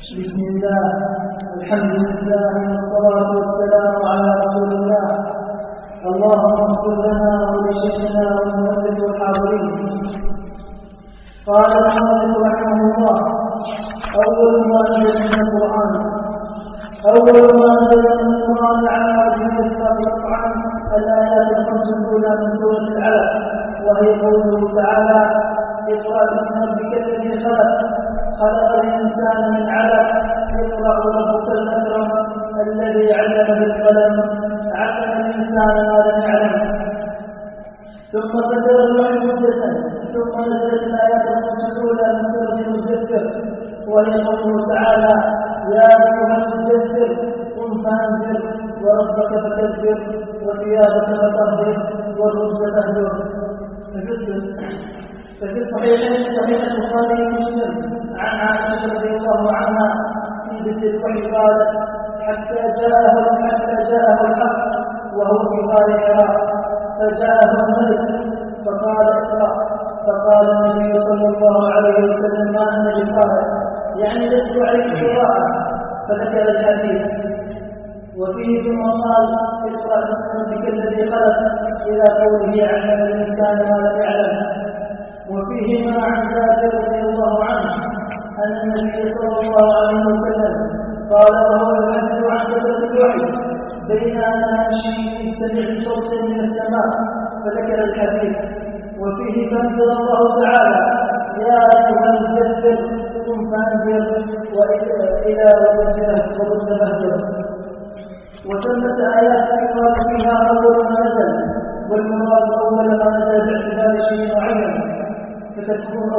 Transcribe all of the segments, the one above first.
بسم الله، الحمد لله والصلاة والسلام على رسول الله. اللهم اغفر لنا ولشيخنا والمؤلف والحاضرين. قال المؤلف رحمه الله: أول ما نزل من القرآن على وجه الإطلاق قطعا الآيات الخمس الأولى من سورة العلق، وهي قوله تعالى: اقرأ باسم ربك الذي خلق الإنسان من علق، اقرأ وربك الأكرم الذي علم بالقلم علم الإنسان ما لم يعلم. ثم بدل الوحي مدة، ثم نزلت الآيات الخمس الأولى من سورة المدثر، وهي قوله تعالى: يا أيها المدثر قم فأنذر وربك فكبر وثيابك فطهر والرجز فاهجر. ففي الصحيحين صحيح البخاري ومسلم عن عائشة رضي الله عنها في ذكر الوحي قالت: حتى جاءه الحق وهو في غار حراء، فجاءه الملك فقال: اقرأ. فقال النبي صلى الله عليه وسلم: ما أنا بقارئ، يعني لست عليك قراءة. فذكر الحديث وفيه ثم قال: اقرأ باسم ربك الذي خلق إلى قوله علم الإنسان ما لم يعلم. وفيهما عن جابر رضي الله عنه أن النبي صلى الله عليه وسلم قال وهو يحدث عن كثرة الوحي: بين أنا أمشي إذ سمعت صوتا من السماء، فذكر الحديث. وفيه فأنزل الله تعالى: يا أيها المدثر قم فأنذر وإلى ربك فاهجر. وثمة آيات يقال فيها أول ما نزل، والمراد أول ما نزل باعتبار شيء معين، فتكون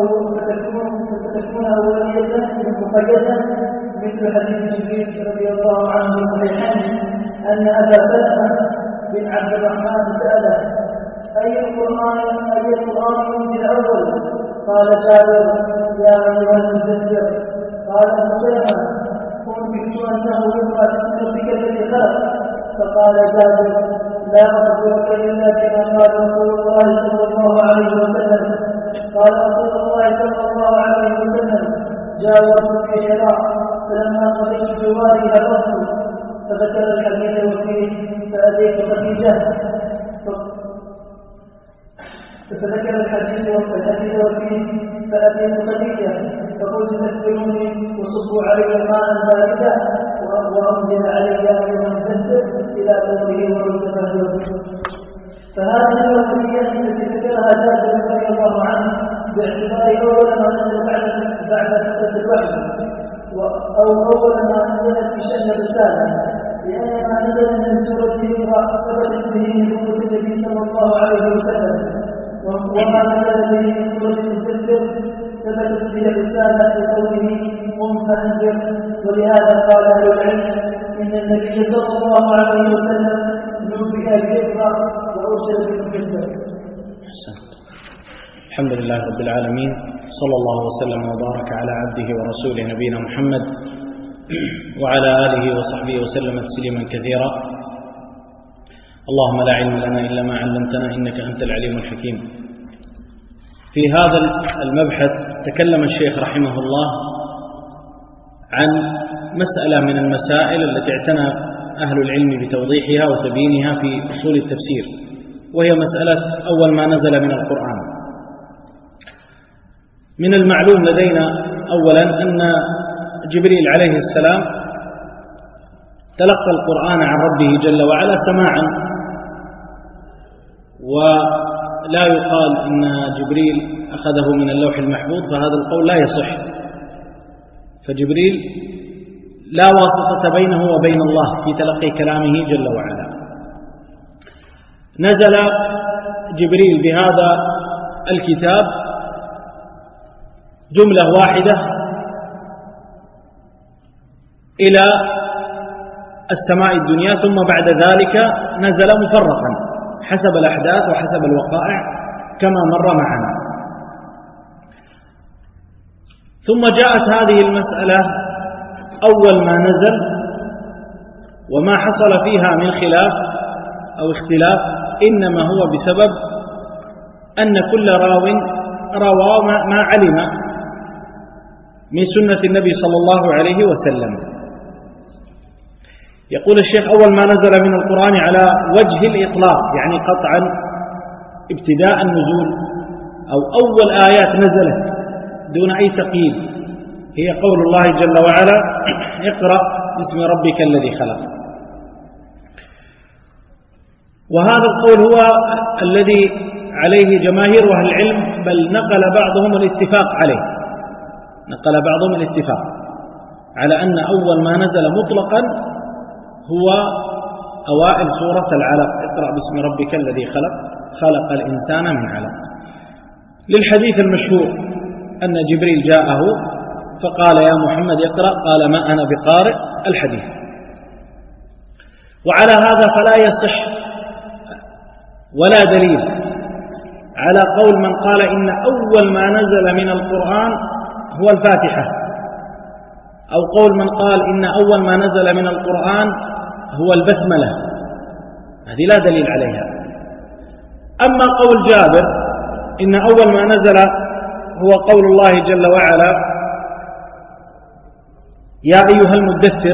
أولية مقيدة، مثل حديث جبريل رضي الله عنه في الصحيحين أن أبا سلمة بن عبد الرحمن سأله: أي القرآن ينزل أول؟ قال جابر: يا أيها المدثر. قال أبو سلمة: أنبئت أنه يقرأ باسم ربك الذي خلق. فقال جابر: لا أخبرك إلا بما قال رسول الله صلى الله عليه وسلم. قال رسول الله صلى الله عليه وسلم: جاورت في حراء، فلما قضيت جواري هبطت. فذكر الحديث وفيه: فأتيت خديجة فذكر الحديث وفيه: فأتيت خديجة فقلت: تكفروني وصبوا علي ماء باردا وأنزل علي أيها المدثر إلى قوله ورجز فاهجر. فهذه الوصية التي ذكرها جابر رضي الله عنه باعتبار أول ما نزل بعد فترة الوحي، أو أول ما نزلت في شأن الرسالة، لأن ما نزل من سورة اقرأ ثبتت به نبوة النبي صلى الله عليه وسلم، وما نزل به من سورة المدثر ثبتت به الرسالة في قوله قم فأنذر. ولهذا قال أهل العلم إن النبي صلى الله عليه وسلم نبئ بيقرأ وأرسل بالمدثر. الحمد لله رب العالمين، صلى الله وسلم وبارك على عبده ورسوله نبينا محمد وعلى آله وصحبه وسلم تسليما كثيرا. اللهم لا علم لنا إلا ما علمتنا إنك أنت العليم الحكيم. في هذا المبحث تكلم الشيخ رحمه الله عن مسألة من المسائل التي اعتنى أهل العلم بتوضيحها وتبيينها في أصول التفسير، وهي مسألة أول ما نزل من القرآن. من المعلوم لدينا أولا أن جبريل عليه السلام تلقى القرآن عن ربه جل وعلا سماعا، ولا يقال إن جبريل أخذه من اللوح المحفوظ، فهذا القول لا يصح. فجبريل لا واسطة بينه وبين الله في تلقي كلامه جل وعلا. نزل جبريل بهذا الكتاب جملة واحدة إلى السماء الدنيا، ثم بعد ذلك نزل مفرقا حسب الأحداث وحسب الوقائع كما مر معنا. ثم جاءت هذه المسألة أول ما نزل، وما حصل فيها من خلاف أو اختلاف إنما هو بسبب أن كل راو روى ما علم من سنة النبي صلى الله عليه وسلم. يقول الشيخ: أول ما نزل من القرآن على وجه الإطلاق، يعني قطعا ابتداء النزول، أو أول آيات نزلت دون أي تقييد، هي قول الله جل وعلا: اقرأ باسم ربك الذي خلق. وهذا القول هو الذي عليه جماهير أهل العلم، بل نقل بعضهم الاتفاق عليه، نقل بعضهم الاتفاق على أن أول ما نزل مطلقا هو أوائل سورة العلق: اقرأ باسم ربك الذي خلق، خلق الإنسان من علق، للحديث المشهور أن جبريل جاءه فقال: يا محمد اقرأ، قال: ما أنا بقارئ، الحديث. وعلى هذا فلا يصح ولا دليل على قول من قال إن أول ما نزل من القرآن هو الفاتحة، أو قول من قال إن أول ما نزل من القرآن هو البسملة، هذه لا دليل عليها. أما قول جابر إن أول ما نزل هو قول الله جل وعلا: يا أيها المدثر،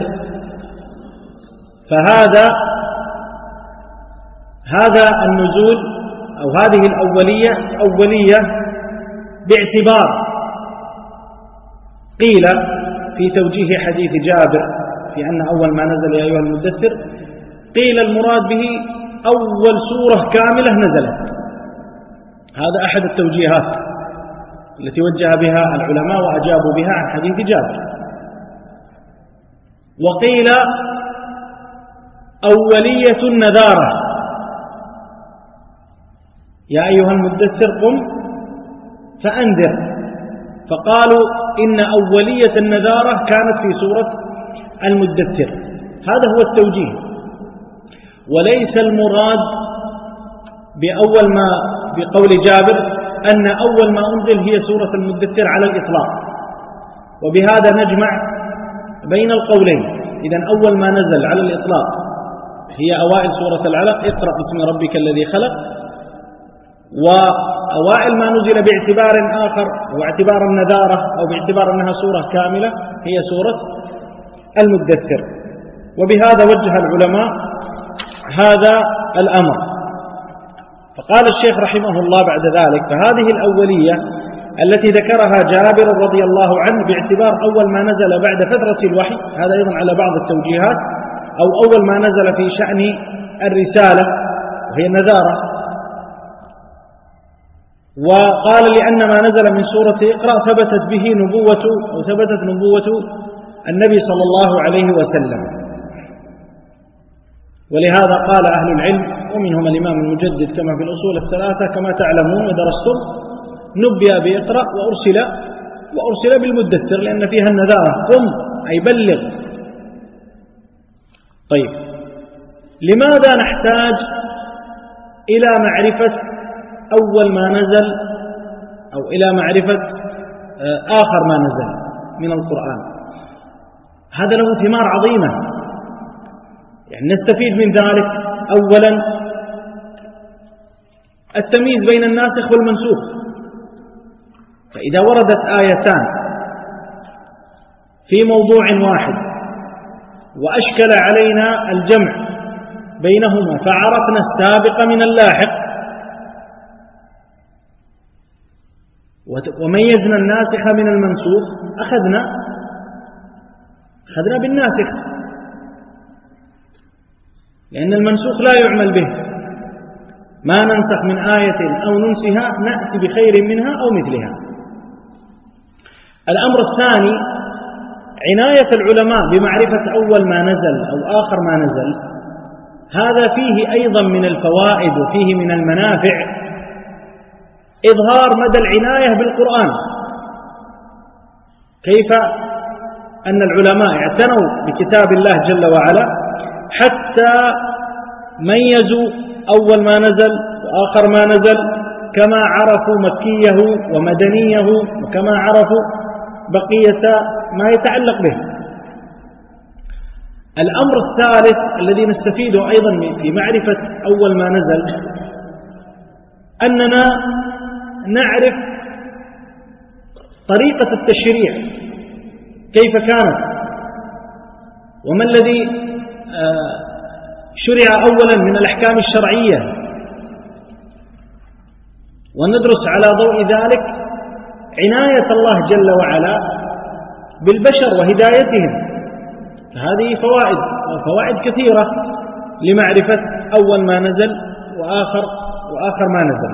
فهذا النزول أو هذه الأولية أولية باعتبار، قيل في توجيه حديث جابر في أن أول ما نزل يا أيها المدثر، قيل المراد به أول سورة كاملة نزلت، هذا أحد التوجيهات التي وجه بها العلماء وأجابوا بها عن حديث جابر. وقيل أولية النذارة: يا أيها المدثر قم فأنذر، فقالوا إن أولية النذارة كانت في سورة المدثر، هذا هو التوجيه. وليس المراد بأول ما بقول جابر أن أول ما أنزل هي سورة المدثر على الإطلاق، وبهذا نجمع بين القولين. إذن أول ما نزل على الإطلاق هي أوائل سورة العلق: اقرأ باسم ربك الذي خلق. وأوائل ما نزل باعتبار آخر واعتبار النذارة أو باعتبار أنها سورة كاملة هي سورة المدثر. وبهذا وجه العلماء هذا الأمر. فقال الشيخ رحمه الله بعد ذلك: فهذه الأولية التي ذكرها جابر رضي الله عنه باعتبار أول ما نزل بعد فترة الوحي، هذا أيضا على بعض التوجيهات، أو أول ما نزل في شأن الرسالة وهي النذارة. وقال: لأن ما نزل من سورة اقرأ ثبتت به نبوة أو ثبتت نبوة النبي صلى الله عليه وسلم. ولهذا قال أهل العلم ومنهم الإمام المجدد كما في الأصول الثلاثة كما تعلمون ودرستم: نبئ بإقرأ وأرسل بالمدثر، لأن فيها النذارة، قم أي بلغ. طيب، لماذا نحتاج إلى معرفة أول ما نزل أو إلى معرفة آخر ما نزل من القرآن؟ هذا له ثمار عظيمة، يعني نستفيد من ذلك. أولا التمييز بين الناسخ والمنسوخ، فإذا وردت آيتان في موضوع واحد وأشكل علينا الجمع بينهما فعرفنا السابق من اللاحق وميزنا الناسخ من المنسوخ، أخذنا بالناسخ، لأن المنسوخ لا يعمل به، ما ننسخ من آية أو ننسها نأتي بخير منها أو مثلها. الأمر الثاني عناية العلماء بمعرفة أول ما نزل أو آخر ما نزل، هذا فيه أيضا من الفوائد وفيه من المنافع إظهار مدى العناية بالقرآن، كيف أن العلماء اعتنوا بكتاب الله جل وعلا حتى ميزوا أول ما نزل وآخر ما نزل، كما عرفوا مكيه ومدنيه وكما عرفوا بقية ما يتعلق به. الأمر الثالث الذي نستفيده أيضا في معرفة أول ما نزل أننا نعرف طريقة التشريع كيف كانت، وما الذي شرع أولا من الأحكام الشرعية، وندرس على ضوء ذلك عناية الله جل وعلا بالبشر وهدايتهم. فهذه فوائد كثيرة لمعرفة أول ما نزل وآخر ما نزل.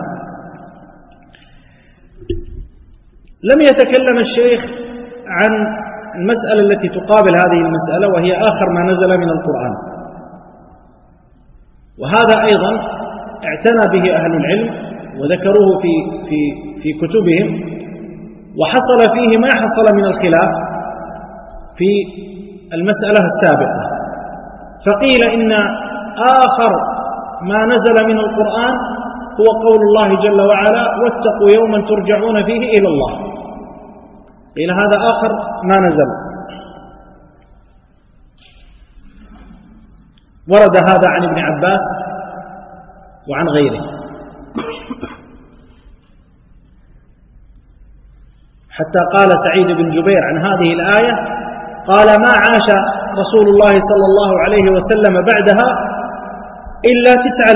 لم يتكلم الشيخ عن المسألة التي تقابل هذه المسألة، وهي آخر ما نزل من القرآن، وهذا أيضا اعتنى به أهل العلم وذكروه في كتبهم، وحصل فيه ما حصل من الخلاف في المسألة السابقة. فقيل إن آخر ما نزل من القرآن هو قول الله جل وعلا: واتقوا يوما ترجعون فيه إلى الله. قيل هذا آخر ما نزل. ورد هذا عن ابن عباس وعن غيره، حتى قال سعيد بن جبير عن هذه الآية: قال: ما عاش رسول الله صلى الله عليه وسلم بعدها إلا 9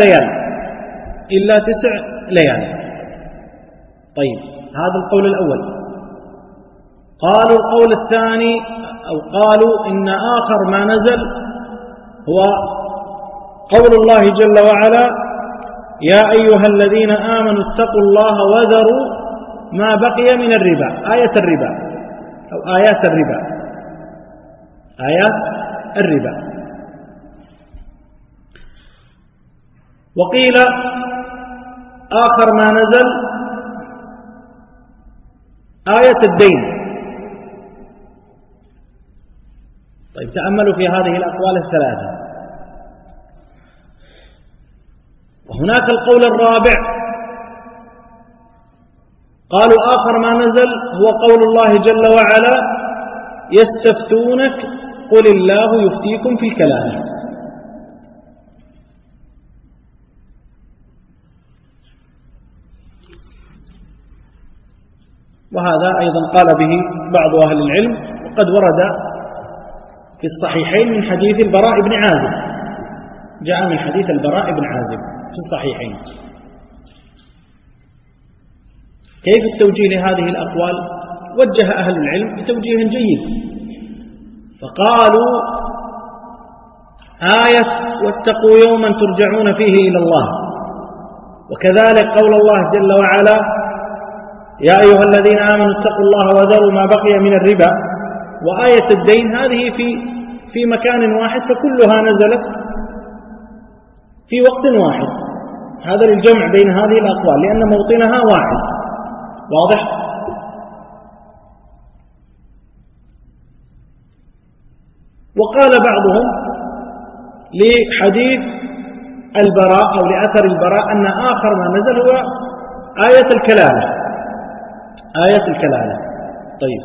ليال. طيب، هذا القول الأول. قالوا القول الثاني، أو قالوا إن آخر ما نزل هو قول الله جل وعلا: يا أيها الذين آمنوا اتقوا الله وذروا ما بقي من الربا، آية الربا أو آيات الربا، آيات الربا. وقيل آخر ما نزل آية الدين. طيب، تأملوا في هذه الأقوال الثلاثة. وهناك القول الرابع، قالوا آخر ما نزل هو قول الله جل وعلا: يستفتونك قل الله يفتيكم في الكلالة. وهذا أيضا قال به بعض أهل العلم، وقد ورد في الصحيحين من حديث البراء بن عازب، جاء من حديث البراء بن عازب في الصحيحين. كيف التوجيه لهذه الأقوال؟ وجه أهل العلم بتوجيه جيد، فقالوا: آية واتقوا يوما ترجعون فيه إلى الله، وكذلك قول الله جل وعلا: يا أيها الذين آمنوا اتقوا الله وذروا ما بقي من الربا، وآية الدين، هذه في مكان واحد، فكلها نزلت في وقت واحد. هذا للجمع بين هذه الأقوال لأن موطنها واحد. واضح؟ وقال بعضهم لحديث البراء أو لأثر البراء أن آخر ما نزل هو آية الكلالة، آية الكلالة. طيب،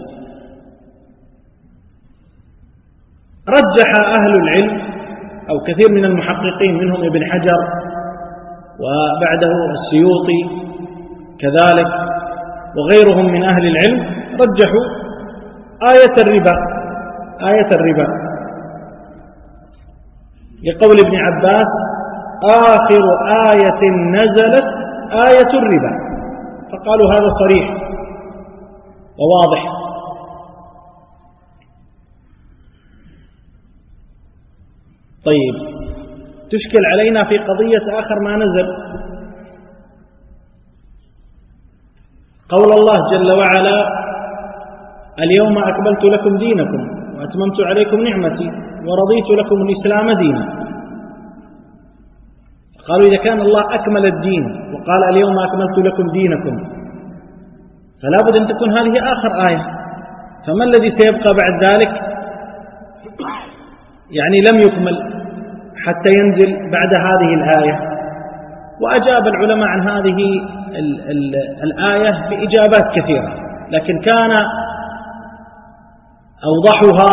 رجح أهل العلم أو كثير من المحققين منهم ابن حجر وبعده السيوطي كذلك وغيرهم من أهل العلم، رجحوا آية الربا لقول ابن عباس: آخر آية نزلت آية الربا. فقالوا هذا صريح وواضح. طيب، تشكل علينا في قضية آخر ما نزل قول الله جل وعلا: اليوم أكملت لكم دينكم وأتممت عليكم نعمتي ورضيت لكم الإسلام دينا. قالوا إذا كان الله أكمل الدين وقال اليوم أكملت لكم دينكم، فلا بد أن تكون هذه آخر آية، فما الذي سيبقى بعد ذلك؟ يعني لم يكمل حتى ينزل بعد هذه الآية. وأجاب العلماء عن هذه الآية بإجابات كثيرة، لكن كان أوضحها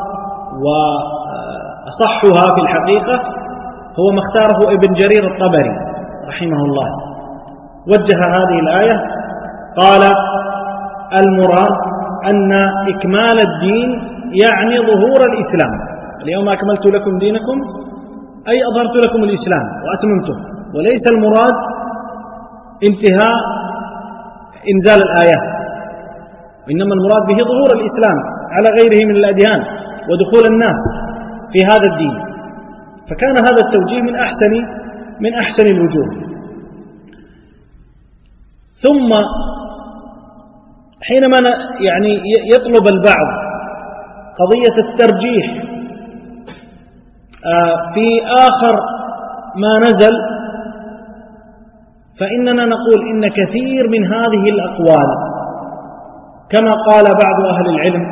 وأصحها في الحقيقة هو ما اختاره ابن جرير الطبري رحمه الله. وجه هذه الآية قال: المراد أن إكمال الدين يعني ظهور الإسلام. اليوم أكملت لكم دينكم أي أظهرت لكم الإسلام وأتممته، وليس المراد انتهاء إنزال الآيات، وإنما المراد به ظهور الإسلام على غيره من الأديان ودخول الناس في هذا الدين. فكان هذا التوجيه من أحسن الوجوه. ثم حينما يعني يطلب البعض قضية الترجيح في آخر ما نزل، فإننا نقول إن كثير من هذه الأقوال كما قال بعض أهل العلم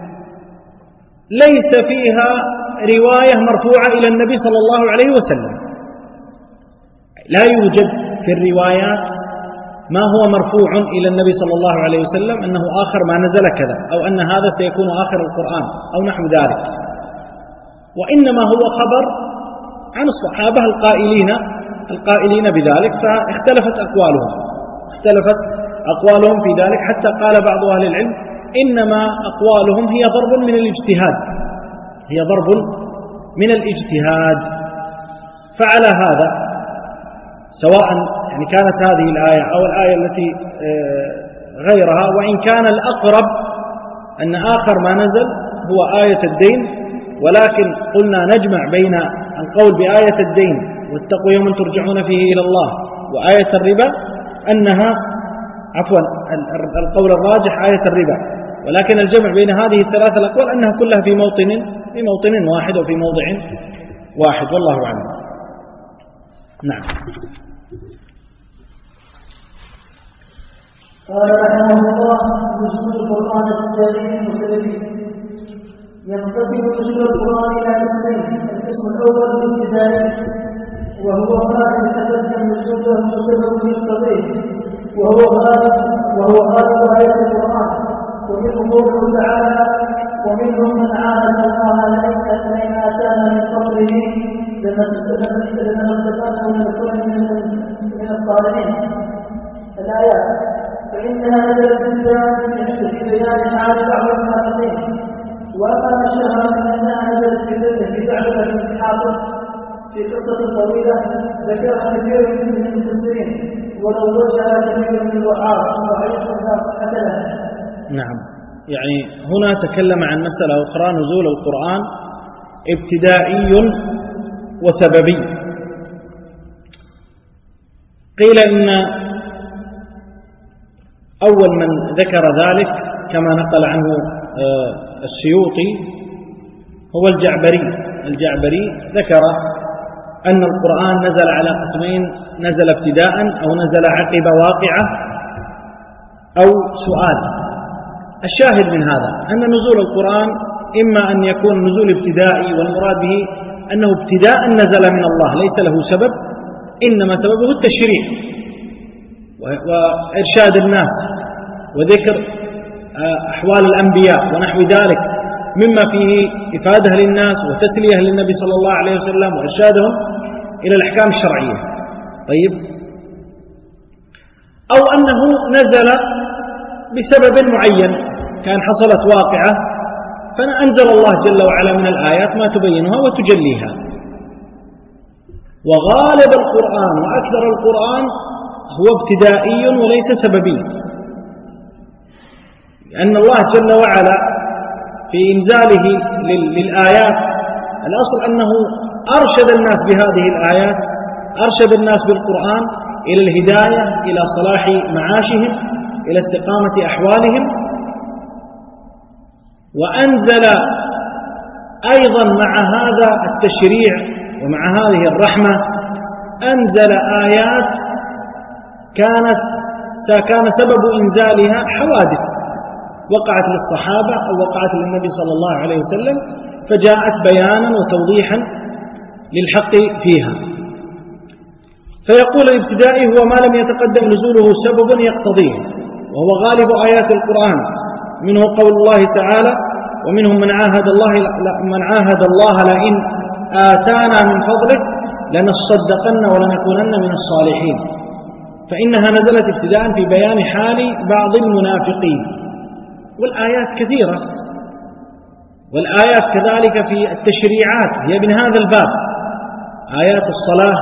ليس فيها رواية مرفوعة إلى النبي صلى الله عليه وسلم. لا يوجد في الروايات ما هو مرفوع إلى النبي صلى الله عليه وسلم أنه آخر ما نزل كذا، أو أن هذا سيكون آخر القرآن أو نحو ذلك، وإنما هو خبر عن الصحابة القائلين بذلك، فاختلفت أقوالهم في ذلك، حتى قال بعض أهل العلم إنما أقوالهم هي ضرب من الاجتهاد. فعلى هذا سواء يعني كانت هذه الآية أو الآية التي غيرها، وإن كان الأقرب أن آخر ما نزل هو آية الدين، ولكن قلنا نجمع بين القول بآية الدين واتقوا يوما ترجعون فيه إلى الله وآية الربا القول الراجح آية الربا، ولكن الجمع بين هذه الثلاثة الأقوال أنها كلها في موطن واحد وفي موضع واحد، والله أعلم. نعم. قال رحمه الله: نزول القرآن التالي المسلمين. ينقسم نزول القرآن إلى قسمين: القسم الأول الابتدائي، وهو ما يتقدم نزوله بسبب يقتضيه، وهو غالب آيات القرآن، ومنه قوله تعالى: ومنهم من عاهد الله لئن آتانا من فضله لنصدقن ونكون من الصالحين. الآيات فإنها نزلت في بيان حال بعض المنافقين، وأما الشهر من أنها نزلت في ثعلبة بن حاطب في قصة طويلة ذكرها كثير من المفسرين، ولو وجه كثير من الوعاظ وعيش الناس حسنا. نعم، يعني هنا تكلم عن مسألة أخرى: نزول القرآن ابتدائي وسببي. قيل إن أول من ذكر ذلك كما نقل عنه السيوطي هو الجعبري ذكر أن القرآن نزل على قسمين: نزل ابتداء أو نزل عقب واقعة أو سؤال. الشاهد من هذا أن نزول القرآن إما أن يكون نزول ابتدائي، والمراد به أنه ابتداء نزل من الله ليس له سبب، إنما سببه التشريع وإرشاد الناس وذكر أحوال الأنبياء ونحو ذلك مما فيه إفادة للناس وتسلية للنبي صلى الله عليه وسلم وإرشادهم إلى الأحكام الشرعية. طيب، أو أنه نزل بسبب معين، كان حصلت واقعة فأنزل الله جل وعلا من الآيات ما تبينها وتجليها. وغالب القرآن وأكثر القرآن هو ابتدائي وليس سببي، لأن الله جل وعلا في إنزاله للآيات الأصل أنه أرشد الناس بهذه الآيات، أرشد الناس بالقرآن إلى الهداية، إلى صلاح معاشهم، إلى استقامة أحوالهم. وأنزل أيضا مع هذا التشريع ومع هذه الرحمة أنزل آيات كان سبب إنزالها حوادث وقعت للصحابة أو وقعت للنبي صلى الله عليه وسلم، فجاءت بيانا وتوضيحا للحق فيها. فيقول الابتدائي هو ما لم يتقدم نزوله سبب يقتضيه، وهو غالب آيات القرآن، منه قول الله تعالى: ومنهم من عاهد الله لئن آتانا من فضله لنصدقن ولنكونن من الصالحين. فإنها نزلت ابتداء في بيان حال بعض المنافقين، والآيات كثيرة والآيات كذلك في التشريعات هي من هذا الباب، آيات الصلاة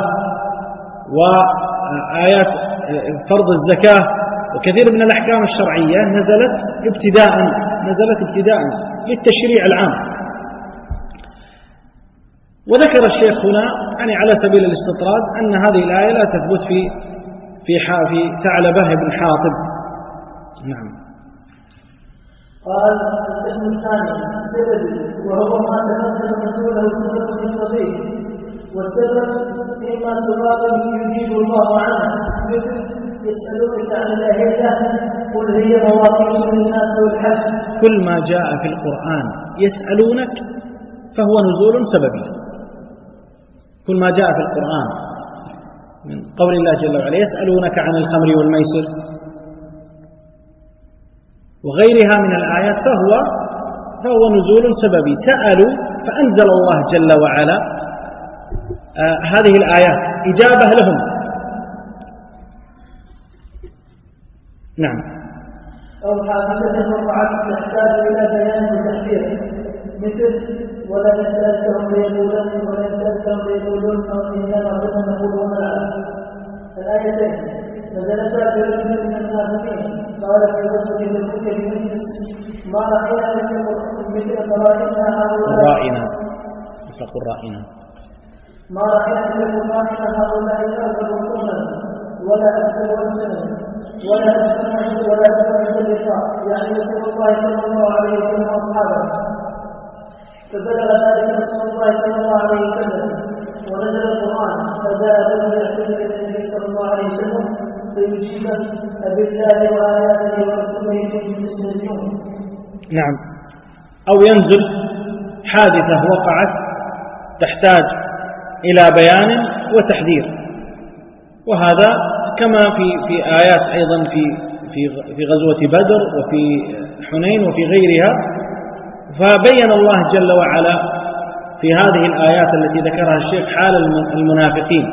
وآيات فرض الزكاة وكثير من الأحكام الشرعية نزلت ابتداء للتشريع العام. وذكر الشيخ هنا يعني على سبيل الاستطراد أن هذه الآية لا تثبت في ثعلبة بن حاطب. نعم. قال القسم الثاني سبب، وهو ما تقدم نزوله سبب التضييق، والسبب فيما سبق يجيب الله عنه، مثل يسألونك عن الأهلة قل هي مواقيت للناس والحج. كل ما جاء في القرآن يسألونك فهو نزول سببي. كل ما جاء في القرآن من قول الله جل وعلا يسألونك عن الخمر والميسر وغيرها من الآيات فهو نزول سببي. سألوا فأنزل الله جل وعلا هذه الآيات إجابة لهم. نعم. أو حادثة وقعت تحتاج إلى بيان وتحذير، مثل ولئن سألتهم ليقولن أو إنما كنا نقول ونلعب. الآيتين نزلتا في رجل من المنافقين قال في غزوة تبوك بمجلس ما رأينا مثل قرائنا هؤلاء أرغب ولا أكثر أمسنا ولا أكثر اللقاء، يعني رسول الله صلى الله عليه وسلم وأصحابه. فبلغ ذلك رسول الله صلى الله عليه وسلم ونزل القرآن، فجاء له يعتذر النبي صلى الله عليه وسلم فيجيبه بالله وآياته ورسوله كنتم تستهزئون. نعم. أو ينزل حادثة وقعت تحتاج إلى بيان وتحذير، وهذا كما في آيات أيضا في غزوة بدر وفي حنين وفي غيرها. فبين الله جل وعلا في هذه الآيات التي ذكرها الشيخ حال المنافقين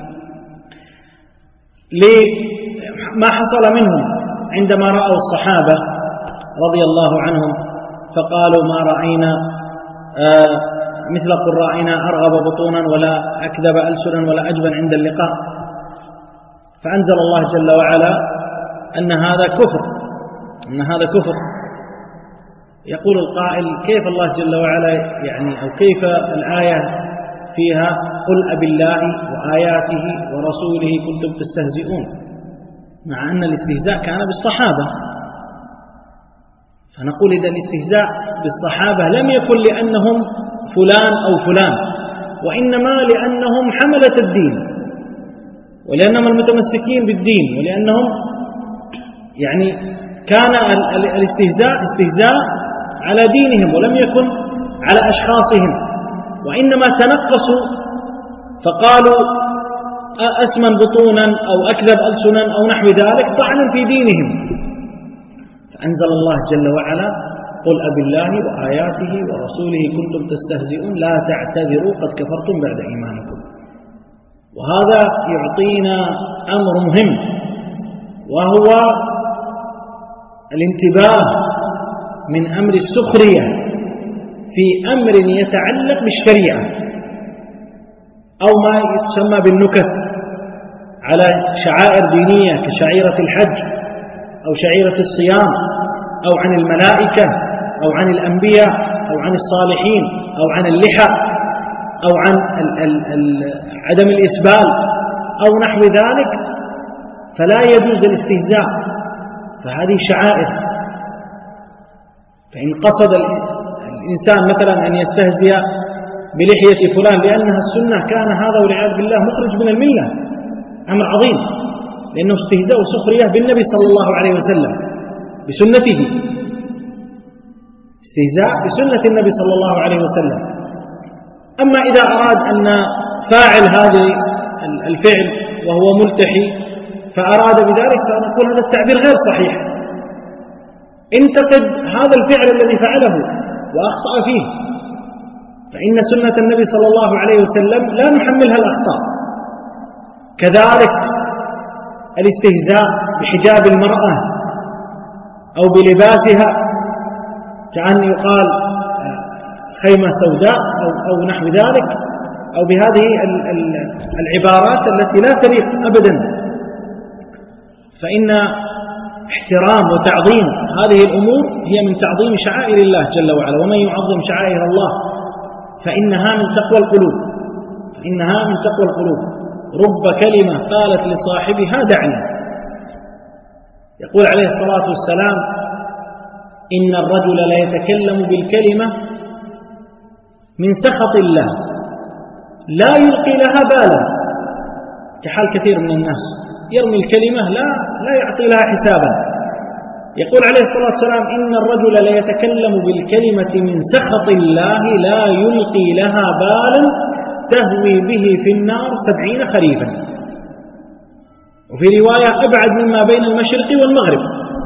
لما حصل منهم عندما رأوا الصحابة رضي الله عنهم فقالوا ما رأينا مثل قرائنا أرغب بطونا ولا أكذب ألسنا ولا أجبن عند اللقاء. فأنزل الله جل وعلا أن هذا كفر. يقول القائل كيف الله جل وعلا يعني أو كيف الآية فيها قل أبالله وآياته ورسوله كنتم تستهزئون، مع أن الاستهزاء كان بالصحابة. فنقول إذا الاستهزاء بالصحابة لم يكن لأنهم فلان أو فلان، وإنما لأنهم حملة الدين ولأنهم المتمسكين بالدين، ولأنهم يعني كان الاستهزاء على دينهم ولم يكن على أشخاصهم، وإنما تنقصوا فقالوا أسمن بطونا أو أكذب ألسنا أو نحو ذلك طعنا في دينهم. فأنزل الله جل وعلا قل أبالله وآياته ورسوله كنتم تستهزئون لا تعتذروا قد كفرتم بعد إيمانكم. وهذا يعطينا أمر مهم، وهو الانتباه من أمر السخرية في أمر يتعلق بالشريعة أو ما يسمى بالنكت على شعائر دينية كشعيرة الحج أو شعيرة الصيام أو عن الملائكة أو عن الأنبياء أو عن الصالحين أو عن اللحى أو عن عدم الإسبال أو نحو ذلك، فلا يجوز الاستهزاء، فهذه شعائر. فإن قصد الإنسان مثلا أن يستهزئ بلحية فلان لأنها السنة كان هذا والعياذ بالله مخرج من الملة، أمر عظيم، لأنه استهزاء وسخرية بالنبي صلى الله عليه وسلم بسنته، استهزاء بسنة النبي صلى الله عليه وسلم. أما إذا أراد أن فاعل هذا الفعل وهو ملتحي فأراد بذلك فنقول هذا التعبير غير صحيح، انتقد هذا الفعل الذي فعله وأخطأ فيه، فإن سنة النبي صلى الله عليه وسلم لا نحملها الأخطاء. كذلك الاستهزاء بحجاب المرأة أو بلباسها، كأن يقال خيمة سوداء أو نحو ذلك، أو بهذه العبارات التي لا تليق أبدا. فإن احترام وتعظيم هذه الأمور هي من تعظيم شعائر الله جل وعلا، ومن يعظم شعائر الله فإنها من تقوى القلوب، فإنها من تقوى القلوب. رب كلمة قالت لصاحبها دعني. يقول عليه الصلاة والسلام: إن الرجل لا يتكلم بالكلمة من سخط الله لا يلقي لها بالا، كحال كثير من الناس يرمي الكلمة لا يعطي لها حسابا. يقول عليه الصلاة والسلام: إن الرجل لا يتكلم بالكلمة من سخط الله لا يلقي لها بالا تهوي به في النار 70 خريفا. وفي رواية: أبعد مما بين المشرق والمغرب.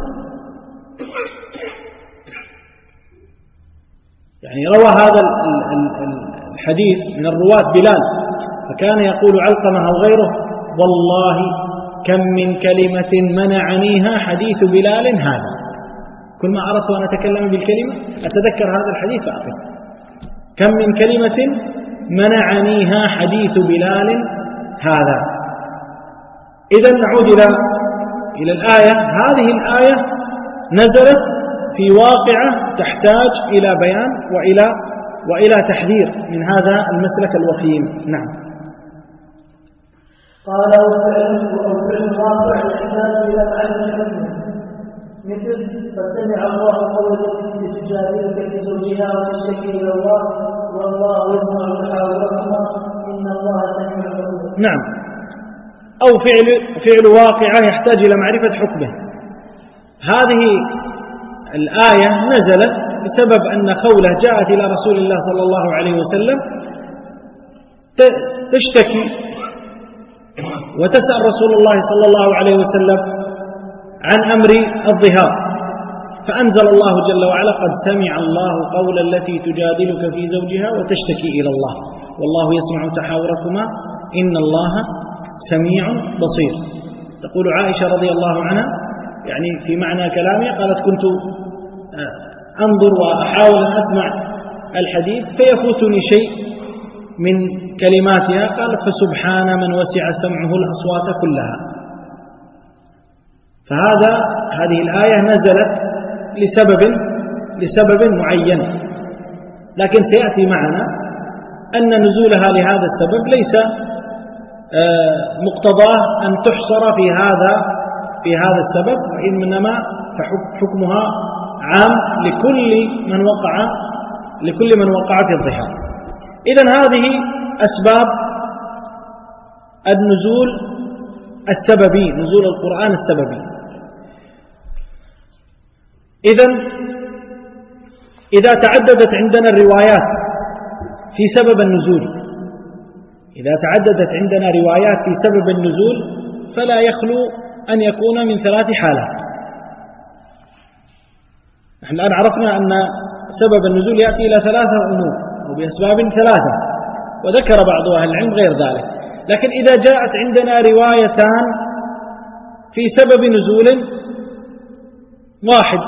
يعني روى هذا الحديث من الرواة بلال، فكان يقول علقمة أو غيره: والله كم من كلمة منعنيها حديث بلال هذا. كل ما أردت أن أتكلم بالكلمة أتذكر هذا الحديث فأقف. كم من كلمة منعنيها حديث بلال هذا. إذن نعود إلى الآية. هذه الآية نزلت في واقعة تحتاج إلى بيان وإلى تحذير من هذا المسلك الوخيم. نعم. قال: أو فعل الواقع يحتاج إلى معرفة مثل: فسمع الله قول التي تجادلك في زوجها وتشتكي إلى الله والله يسمع تحاوركما إن الله سميع بصير. نعم. أو فعل واقعة يحتاج إلى معرفة حكمه. هذه الآية نزلت بسبب أن خولة جاءت إلى رسول الله صلى الله عليه وسلم تشتكي وتسأل رسول الله صلى الله عليه وسلم عن أمر الظهار، فأنزل الله جل وعلا: قد سمع الله قول التي تجادلك في زوجها وتشتكي إلى الله والله يسمع تحاوركما إن الله سميع بصير. تقول عائشة رضي الله عنها يعني في معنى كلامي، قالت: كنت أنظر وأحاول أن أسمع الحديث فيفوتني شيء من كلماتها، قالت: فسبحان من وسع سمعه الأصوات كلها. هذه الآية نزلت لسبب معين، لكن سيأتي معنا أن نزولها لهذا السبب ليس مقتضاه أن تحصر في هذا السبب، وإنما فحكمها عام لكل من وقع في الظهار. إذن هذه أسباب النزول السببي، نزول القرآن السببي. إذن إذا تعددت عندنا الروايات في سبب النزول، إذا تعددت عندنا روايات في سبب النزول فلا يخلو أن يكون من 3 حالات. نحن الآن عرفنا أن سبب النزول يأتي إلى 3 أمور أو بأسباب 3، وذكر بعض أهل العلم غير ذلك. لكن إذا جاءت عندنا روايتان في سبب نزول واحد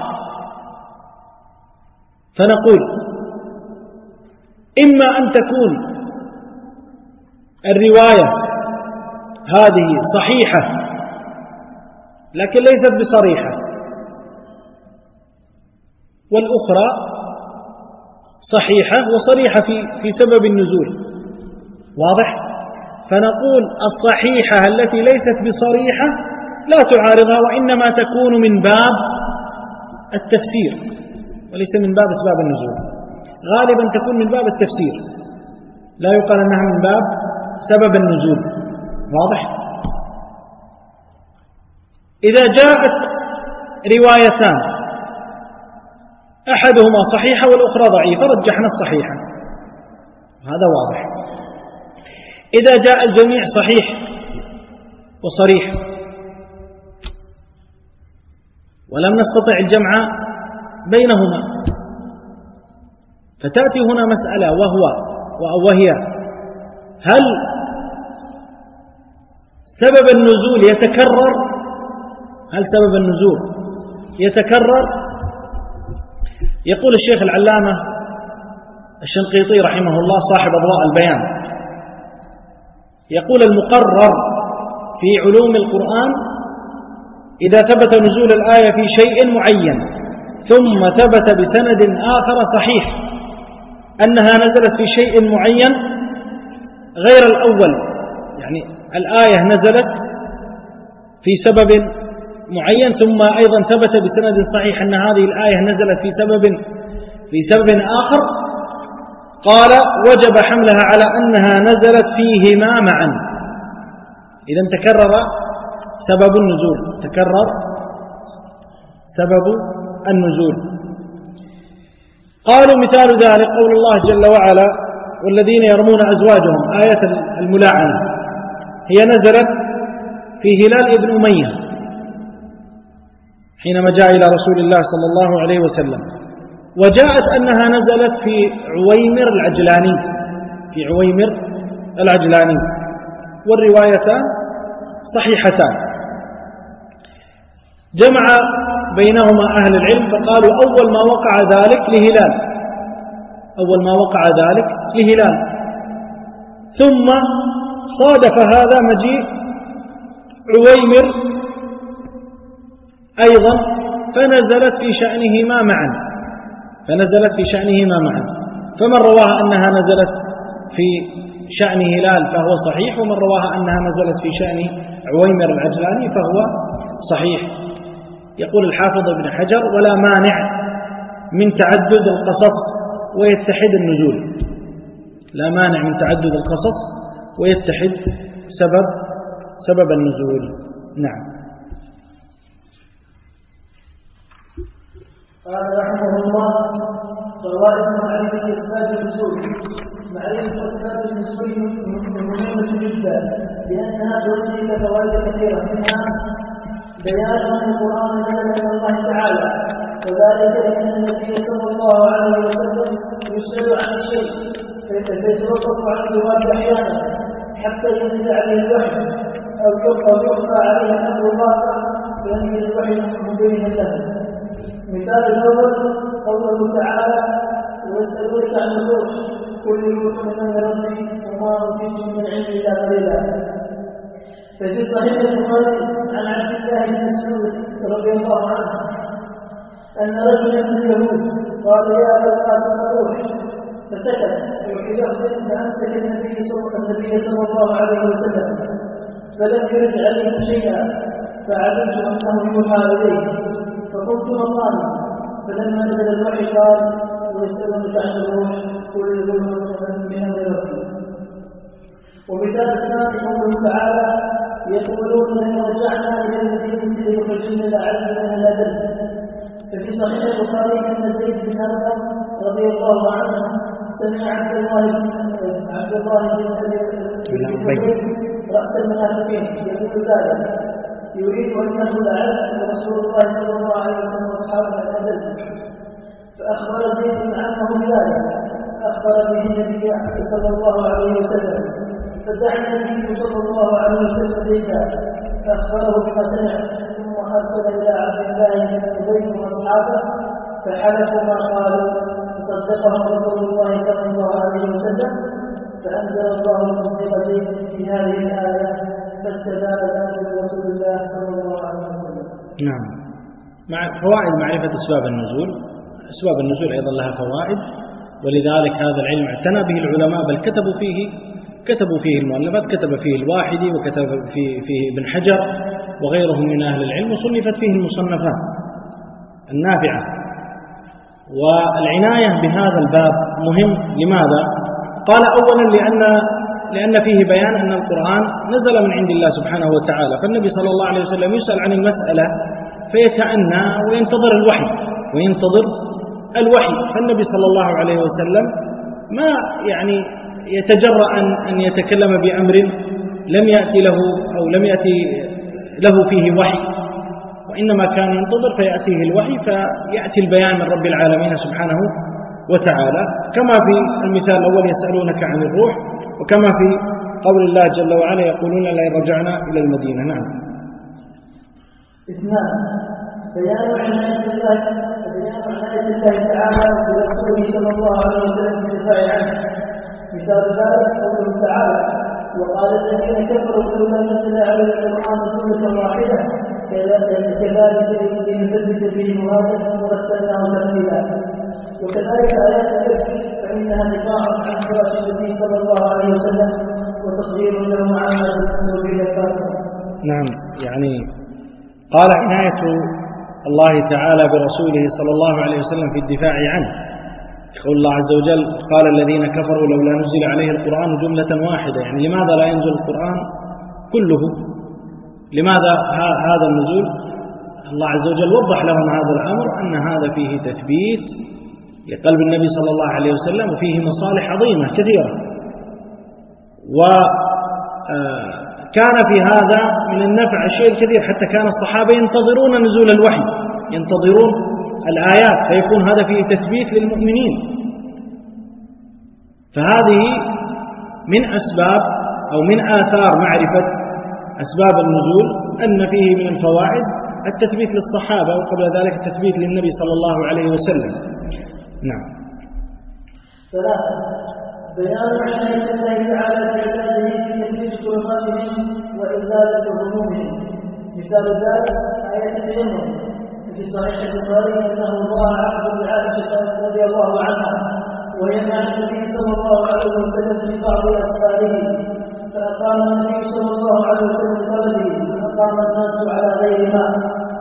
فنقول: إما أن تكون الرواية هذه صحيحة لكن ليست بصريحة، والأخرى صحيحة وصريحة في سبب النزول. واضح؟ فنقول الصحيحة التي ليست بصريحة لا تعارضها، وإنما تكون من باب التفسير وليس من باب أسباب النزول. غالبا تكون من باب التفسير، لا يقال أنها من باب سبب النزول. واضح؟ إذا جاءت روايتان أحدهما صحيحة والأخرى ضعيفة رجحنا الصحيحة، هذا واضح. إذا جاء الجميع صحيح وصريح ولم نستطع الجمع بينهما، فتأتي هنا مسألة وهي: هل سبب النزول يتكرر؟ هل سبب النزول يتكرر؟ يقول الشيخ العلامة الشنقيطي رحمه الله صاحب أضواء البيان يقول: المقرر في علوم القرآن إذا ثبت نزول الآية في شيء معين ثم ثبت بسند آخر صحيح أنها نزلت في شيء معين غير الأول، يعني الآية نزلت في سبب معين ثم أيضا ثبت بسند صحيح أن هذه الآية نزلت في سبب آخر، قال: وجب حملها على أنها نزلت فيهما معا. إذا تكرر سبب النزول، تكرر سبب النزول. قالوا: مثال ذلك قول الله جل وعلا: والذين يرمون أزواجهم، آية الملاعنة، هي نزلت في هلال ابن أمية حينما جاء إلى رسول الله صلى الله عليه وسلم، وجاءت أنها نزلت في عويمر العجلاني، والروايتان صحيحتان. جمع بينهما أهل العلم فقالوا: أول ما وقع ذلك لهلال، ثم صادف هذا مجيء عويمر أيضا فنزلت في شأنهما معا، فمن رواها أنها نزلت في شأن هلال فهو صحيح، ومن رواها أنها نزلت في شأن عويمر العجلاني فهو صحيح. يقول الحافظ ابن حجر: ولا مانع من تعدد القصص ويتحد النزول، لا مانع من تعدد القصص ويتحد سبب النزول. نعم. قال رحمه الله: فوائد معرفة أسباب النزول. معرفة أسباب النزول مهمة جدا لأنها تؤدي إلى فوائد كثيرة، منها بيان أن القرآن نزل من الله تعالى، وذلك لأن النبي صلى الله عليه وسلم يسأل عن الشيء فيتوقف عن الجواب أحيانا حتى ينزل عليه الوحي أو يخفى عليه أمر الواقع فينزل الوحي مبينا له. مثال الأول قوله تعالى: ويسألونك عن الروح قل الروح من أمر ربي وما أوتيتم من علم إلا قليلا. ففي صحيح البخاري عن عبد الله بن مسعود رضي الله عنه أن رجلا من اليهود قال: يا أبا القاسم الروح، فسكت، وفي لفظ فأمسك النبي صلى الله عليه وسلم فلم يرد عليه شيئا، فعلمت أنه يوحى إليه فقلت: مقامي. فلما نزل الوحي قال: ويسألونك عن الروح قل الروح من أمر ربي. ومثال الثاني قوله تعالى: يقولون لئن رجعنا إلى المدينة ليخرجن الأعز منها الأذل. ففي صحيح البخاري أن زيد بن أرقم رضي الله عنه سمع عبد الله بن رأس المنافقين يقول ذلك، يريد أن يأخذ الأعز ورسول الله صلى الله عليه وسلم وأصحابه الأذل. فأخبر زيد بن عمه بذلك، أخبر به النبي صلى الله عليه وسلم، فدعا النبي صلى الله عليه وسلم زيدا فأخبره بما سمع، ثم أرسل إلى عبد الله بن أبي وأصحابه فحلفوا ما قالوا، فصدقهم رسول الله صلى الله عليه وسلم، فأنزل الله تصديق زيد في هذه الآية فاستجاب له رسول الله صلى الله عليه وسلم. نعم. مع فوائد معرفة أسباب النزول. أسباب النزول أيضا لها فوائد، ولذلك هذا العلم اعتنى به العلماء، بل كتبوا فيه المؤلفات، كتب فيه الواحدي وكتب فيه ابن حجر وغيرهم من أهل العلم، وصنفت فيه المصنفات النافعة. والعناية بهذا الباب مهم. لماذا؟ قال: أولا لأن فيه بيان أن القرآن نزل من عند الله سبحانه وتعالى، فالنبي صلى الله عليه وسلم يسأل عن المسألة فيتأنى وينتظر الوحي، فالنبي صلى الله عليه وسلم ما يتجرأ أن يتكلم بأمر لم يأتي له فيه وحي، وإنما كان ينتظر فيأتيه الوحي فيأتي البيان من رب العالمين سبحانه وتعالى، كما في المثال الأول يسألونك عن الروح، وكما في قول الله جل وعلا: يقولون لئن رجعنا إلى المدينة. نعم. اثنان: بيان عناية الله تعالى برسوله صلى الله عليه وسلم بدفاع مثال ذلك قوله تعالى: وقال الذين كفروا لولا نزل عليه القرآن جملة واحدة كذلك لنثبت به فؤادك ورتلناه ترتيلا. وكذلك آيات الإفك فإنها دفاع عن فراش النبي صلى الله عليه وسلم وتقدير له عما يحصل به الكافر. نعم، يعني قال عناية الله تعالى برسوله صلى الله عليه وسلم في الدفاع عنه. يقول الله عز وجل: قال الذين كفروا لولا نزل عليه القرآن جملة واحدة، يعني لماذا لا ينزل القرآن كله؟ لماذا هذا النزول؟ الله عز وجل وضح لهم هذا الأمر، أن هذا فيه تثبيت لقلب النبي صلى الله عليه وسلم، وفيه مصالح عظيمة كثيرة. وكان في هذا من النفع الشيء الكثير، حتى كان الصحابة ينتظرون نزول الوحي، ينتظرون الآيات، فيكون هذا فيه تثبيت للمؤمنين. فهذه من أسباب أو من آثار معرفة أسباب النزول، أن فيه من الفوائد التثبيت للصحابة، وقبل ذلك التثبيت للنبي صلى الله عليه وسلم. نعم. ثلاثة: بيان عناية الله تعالى بعباده في تثبيت كراماتهم وإزالة همومهم. مثال ذلك آية التيمم في صحيح البخاري أنه ضاع عهد بعائشة رضي الله عنها وهي مع النبي صلى الله عليه وسلم في بعض أسفاره، فأقام النبي صلى الله عليه وسلم بلده وأقام الناس على غير ماء،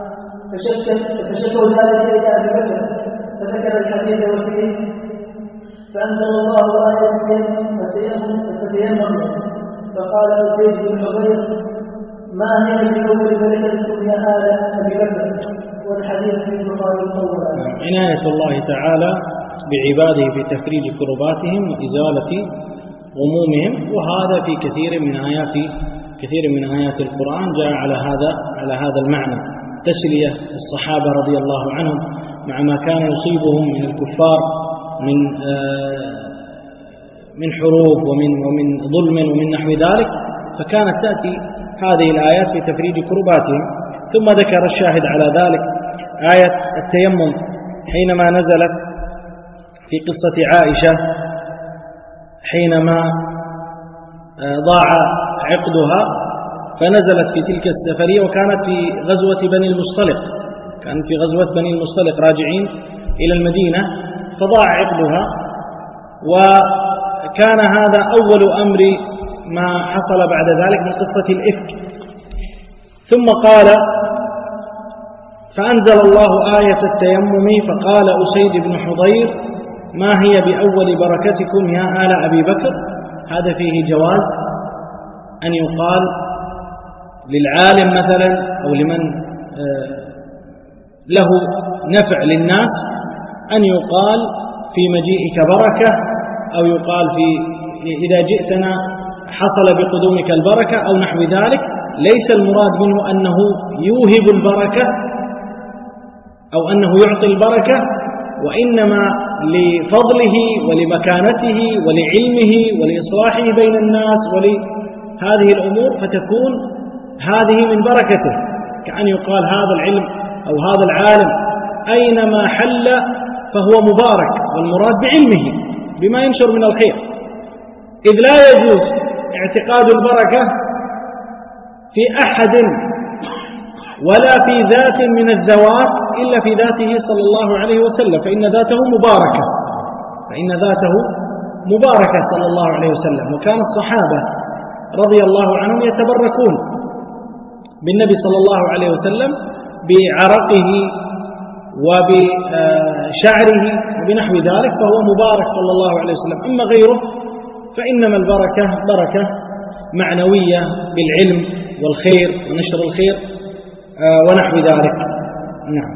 فشكوا ذلك إلى أبي بكر فذكر الحديث وفيه، فأنزل الله آية فتيمم، فقال أسيد بن حضير: ما هي بأول بركتكم يا آل أبي بكر؟ والحديث في البخاري الأول. عناية الله تعالى بعباده في تفريج كرباتهم وإزالة غمومهم، وهذا في كثير من آيات القرآن جاء على هذا المعنى. تسلية الصحابة رضي الله عنهم مع ما كان يصيبهم من الكفار من حروب ومن ظلم ومن نحو ذلك، فكانت تأتي هذه الآيات في تفريج كرباتهم. ثم ذكر الشاهد على ذلك آية التيمم حينما نزلت في قصة عائشة حينما ضاع عقدها، فنزلت في تلك السفرية، وكانت في غزوة بني المصطلق، راجعين إلى المدينة، فضاع عقدها، وكان هذا أول أمر ما حصل بعد ذلك من قصة الإفك. ثم قال: فأنزل الله آية التيمم فقال أسيد بن حضير: ما هي بأول بركتكم يا آل أبي بكر؟ هذا فيه جواز أن يقال للعالم مثلا أو لمن له نفع للناس أن يقال في مجيئك بركة، أو يقال إذا جئتنا حصل بقدومك البركة أو نحو ذلك. ليس المراد منه أنه يوهب البركة أو أنه يعطي البركة، وإنما لفضله ولمكانته ولعلمه ولإصلاحه بين الناس ولهذه الأمور، فتكون هذه من بركته، كأن يقال هذا العلم أو هذا العالم أينما حل فهو مبارك، والمراد بعلمه بما ينشر من الخير، إذ لا يجوز اعتقاد البركة في أحد ولا في ذات من الذوات إلا في ذاته صلى الله عليه وسلم، فإن ذاته مباركة صلى الله عليه وسلم. وكان الصحابة رضي الله عنهم يتبركون بالنبي صلى الله عليه وسلم بعرقه وبشعره وبنحو ذلك، فهو مبارك صلى الله عليه وسلم. أما غيره فإنما البركة بركة معنوية بالعلم والخير ونشر الخير ونحو ذلك. نعم.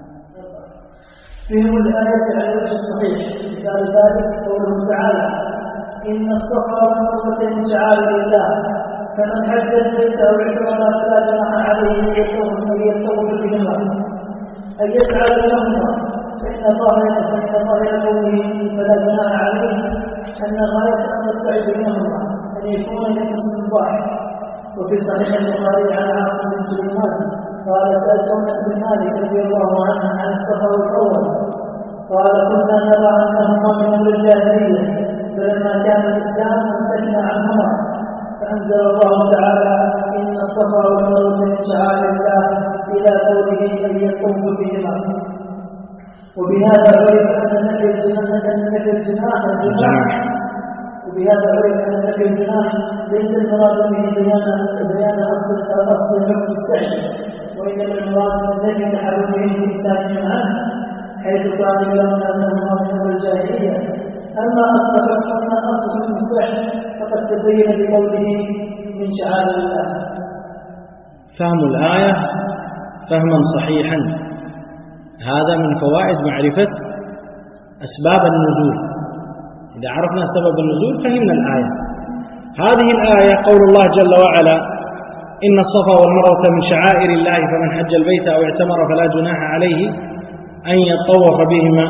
فيهم الآية على الوجه الصحيح، مثال ذلك قوله تعالى: إن الصفا والمروة من شعائر الله، فمن حج البيت أو اعتمر فلا جناح عليه أن يطوف بهما، أن يسعى بينهما، فإن ظاهر قوله فلا جناح عليه أن غاية أن السعي بينهما أن يكون لقصد واحد. وفي صحيح البخاري عن عاصم بن سليمان قال: سألت أنس بن مالك رضي الله عنه عن الصفا والمروة، قال: كنا نرى أنهما من أمر الجاهلية، فلم لما كان الإسلام منسكنا عنهما، فأنزل الله تعالى: إن الصفا والمروة من شعائر الله، إلى قوله: أن يطوف بهما. وبهذا عرف أن نفي الجناح ليس المراد به بيان أصل حكم السعي، وإنما المراد الذي تحرمه الإنسان عنه، حيث قال لهم أنهما من أمر الجاهلية. أما أصل حكم السعي فقد تبين بقوله: من شعائر الله. فهم الآية فهما صحيحا، هذا من فوائد معرفة أسباب النزول. إذا عرفنا سبب النزول فهمنا الآية. هذه الآية قول الله جل وعلا: إن الصفا والمروة من شعائر الله، فمن حج البيت أو اعتمر فلا جناح عليه أن يطوف بهما.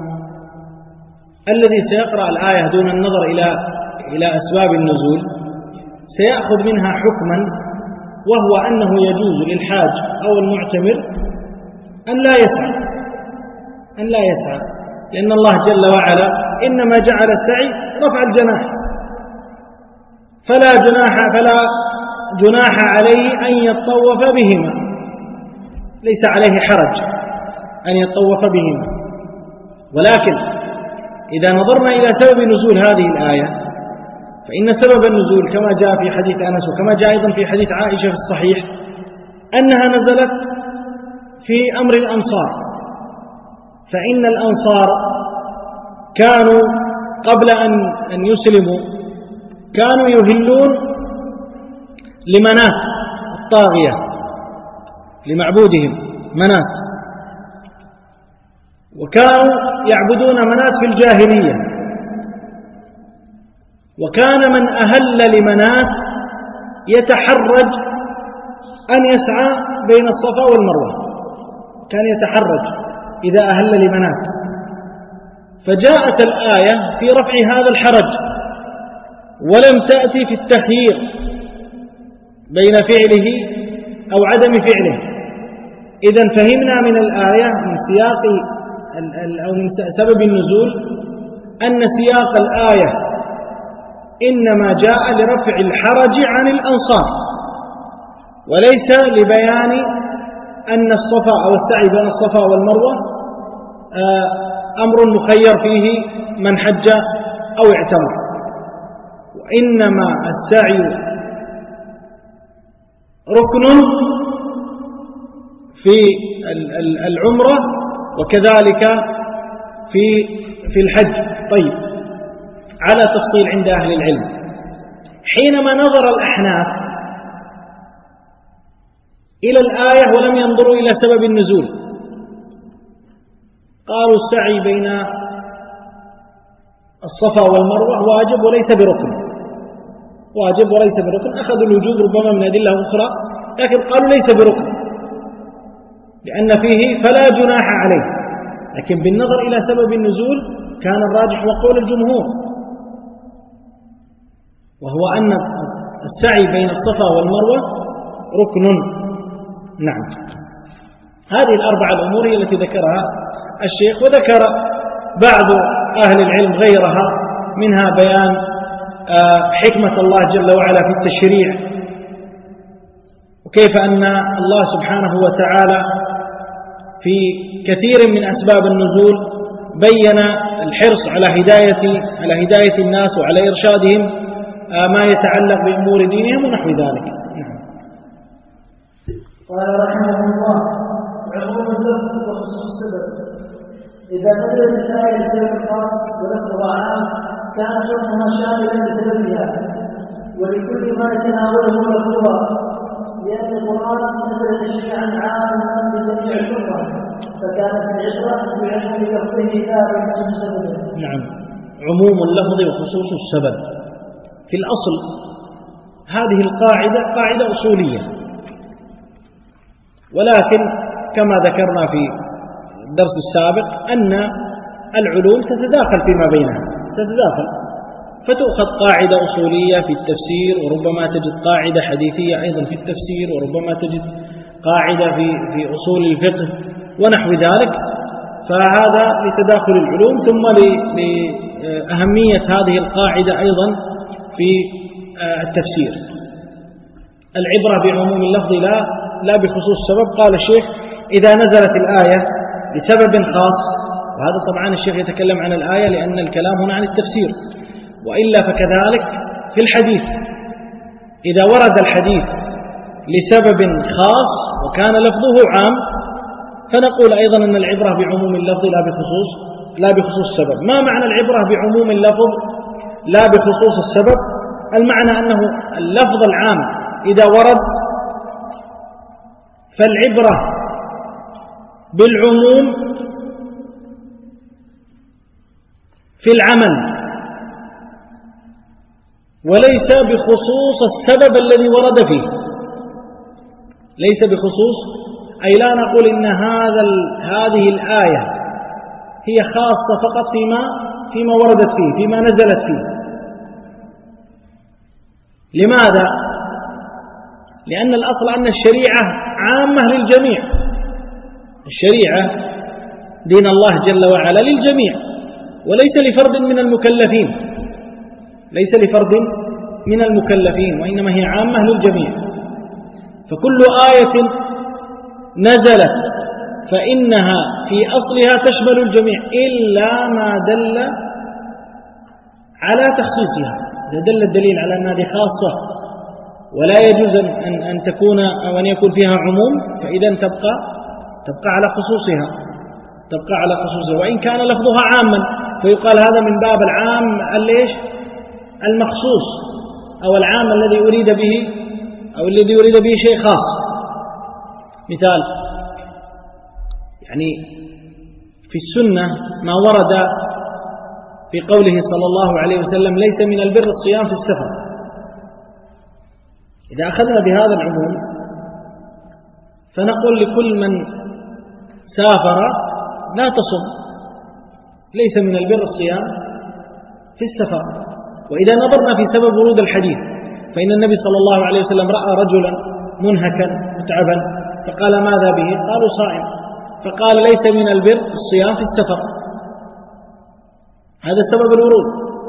الذي سيقرأ الآية دون النظر إلى أسباب النزول سيأخذ منها حكما، وهو أنه يجوز للحاج أو المعتمر أن لا يسعى، لأن الله جل وعلا إنما جعل السعي رفع الجناح، فلا جناح عليه أن يطوف بهما، ليس عليه حرج أن يطوف بهما. ولكن إذا نظرنا إلى سبب نزول هذه الآية، فإن سبب النزول كما جاء في حديث أنس، وكما جاء أيضا في حديث عائشة في الصحيح، أنها نزلت في أمر الأنصار. فإن الأنصار كانوا قبل أن يسلموا كانوا يهلون لمنات الطاغية، لمعبودهم منات، وكانوا يعبدون منات في الجاهلية. وكان من أهل لمنات يتحرج أن يسعى بين الصفا والمروة، كان يتحرج إذا أهل لمنات. فجاءت الآية في رفع هذا الحرج، ولم تأتي في التخيير بين فعله أو عدم فعله. إذن فهمنا من الآية من سياق أو من سبب النزول أن سياق الآية إنما جاء لرفع الحرج عن الأنصار، وليس لبيان أن الصفا أو السعي بين الصفا والمروة أمر مخير فيه من حج أو اعتمر. وإنما السعي ركن في العمرة، وكذلك في الحج. طيب، على تفصيل عند أهل العلم، حينما نظر الأحناف إلى الآية ولم ينظروا إلى سبب النزول، قالوا السعي بين الصفا والمروة واجب وليس بركن، أخذوا الوجوب ربما من أدلة أخرى، لكن قالوا ليس بركن لأن فيه فلا جناح عليه. لكن بالنظر إلى سبب النزول كان الراجح وقول الجمهور، وهو أن السعي بين الصفا والمروة ركن. نعم، هذه الأربع الأمور هي التي ذكرها الشيخ، وذكر بعض أهل العلم غيرها، منها بيان حكمة الله جل وعلا في التشريع، وكيف أن الله سبحانه وتعالى في كثير من أسباب النزول بين الحرص على هداية الناس وعلى إرشادهم ما يتعلق بأمور دينهم ونحو ذلك. قال رحمه الله: عموم اللفظ وخصوص السبب. إذا نزلت الآية لسبب خاص ولفظها عام كان حكمها شاملا لسببها ولكل ما يتناوله لفظها، لأن القرآن نزل تشريعا عاما بجميع الأمة، فكانت العبرة بعموم لفظه لا بخصوص سببه. نعم، عموم اللفظ وخصوص السبب. في الأصل هذه القاعدة قاعدة أصولية، ولكن كما ذكرنا في الدرس السابق أن العلوم تتداخل فيما بينها، فتؤخذ قاعدة أصولية في التفسير، وربما تجد قاعدة حديثية أيضا في التفسير، وربما تجد قاعدة في أصول الفقه ونحو ذلك. فهذا لتداخل العلوم، ثم أهمية هذه القاعدة أيضا في التفسير. العبرة بعموم اللفظ لا بخصوص السبب. قال الشيخ: إذا نزلت الآية لسبب خاص، وهذا طبعا الشيخ يتكلم عن الآية لأن الكلام هنا عن التفسير، وإلا فكذلك في الحديث إذا ورد الحديث لسبب خاص وكان لفظه عام فنقول أيضا أن العبرة بعموم اللفظ لا بخصوص السبب. ما معنى العبرة بعموم اللفظ لا بخصوص السبب؟ المعنى أنه اللفظ العام إذا ورد فالعبرة بالعموم في العمل وليس بخصوص السبب الذي ورد فيه. ليس بخصوص، أي لا نقول إن هذه الآية هي خاصة فقط فيما وردت فيه، فيما نزلت فيه. لماذا؟ لأن الأصل أن الشريعة عامة للجميع. الشريعة دين الله جل وعلا للجميع وليس لفرد من المكلفين، ليس لفرد من المكلفين، وإنما هي عامة للجميع. فكل آية نزلت فإنها في أصلها تشمل الجميع إلا ما دل على تخصيصها. إذا دل الدليل على أن هذه خاصة ولا يجوز أن تكون أو أن يكون فيها عموم فإذا تبقى على خصوصها، وإن كان لفظها عاما فيقال هذا من باب العام المخصوص، أو العام الذي أريد به شيء خاص. مثال، يعني في السنة ما ورد في قوله صلى الله عليه وسلم: ليس من البر الصيام في السفر. إذا أخذنا بهذا العموم فنقول لكل من سافر لا تصم، ليس من البر الصيام في السفر. وإذا نظرنا في سبب ورود الحديث فإن النبي صلى الله عليه وسلم رأى رجلا منهكا متعبا فقال: ماذا به؟ قالوا: صائم. فقال: ليس من البر الصيام في السفر. هذا سبب الورود.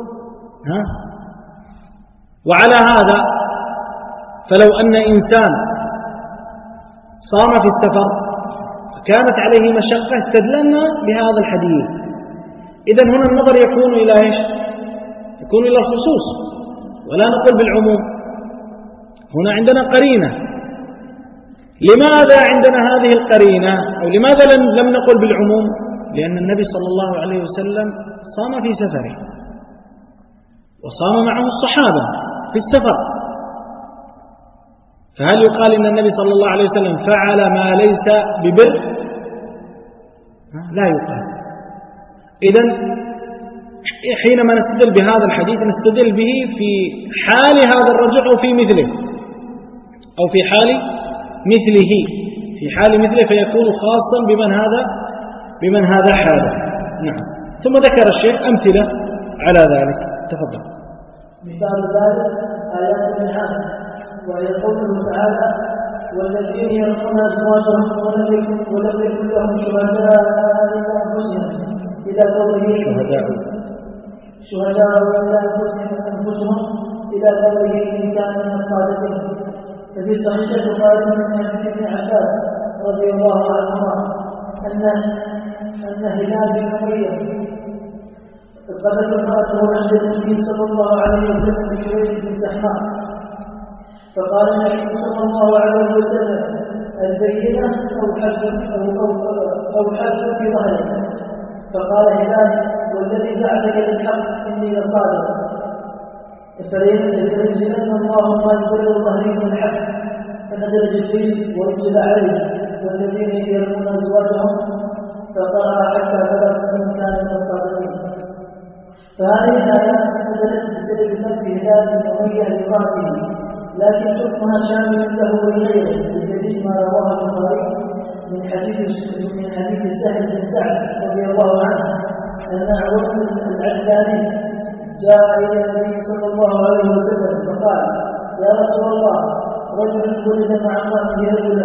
وعلى هذا فلو أن إنسان صام في السفر فكانت عليه مشقة استدللنا بهذا الحديث. إذن هنا النظر يكون إلى إيش؟ يكون إلى الخصوص ولا نقول بالعموم. هنا عندنا قرينة. لماذا عندنا هذه القرينة؟ أو لماذا لم نقل بالعموم؟ لأن النبي صلى الله عليه وسلم صام في سفره وصام معه الصحابة في السفر، فهل يقال إن النبي صلى الله عليه وسلم فعل ما ليس ببر؟ لا يقال. إذن حينما نستدل بهذا الحديث نستدل به في حال هذا الرجل أو في مثله، أو في حال مثله فيكون خاصا بمن هذا حاله. نعم. ثم ذكر الشيخ أمثلة على ذلك. تفضل. مثال ذلك آيات الأنعام، وهي قوله تعالى: والذين يرمون أزواجهم ولم يكن لهم شهداء إلا أنفسهم، إلى قوله شهداء إلا أنفسهم، إلى قوله إن كان من الصادقين. ففي صحيح البخاري من حديث ابن عباس رضي الله عنهما أن هلال بن أمية قبل امرأته عند النبي صلى الله عليه وسلم بشوية بن سحماء، فقال النبي صلى الله عليه وسلم: البينة أو حد في ظهرك. فقال هلال: والذي جعلك بالحق إني لصادق. فلينزلن الله ما يبرر ظهري من الحق. فنزل جبريل وانزل عليه: والذين يرمون أزواجهم، فقرأ حتى بلغ إن كان من الصادقين. فهذه الآيات استدلت بسبب ذنب هلال بن أمية لامرأته، لكن حكمها شامل له ولغيره، بدليل ما رواه البخاري من حديث سهل بن سعد رضي الله عنه أن عروة العجلاني جاء إلى النبي صلى الله عليه وسلم فقال: يا رسول الله، رجل ولد مع امرأته رجلا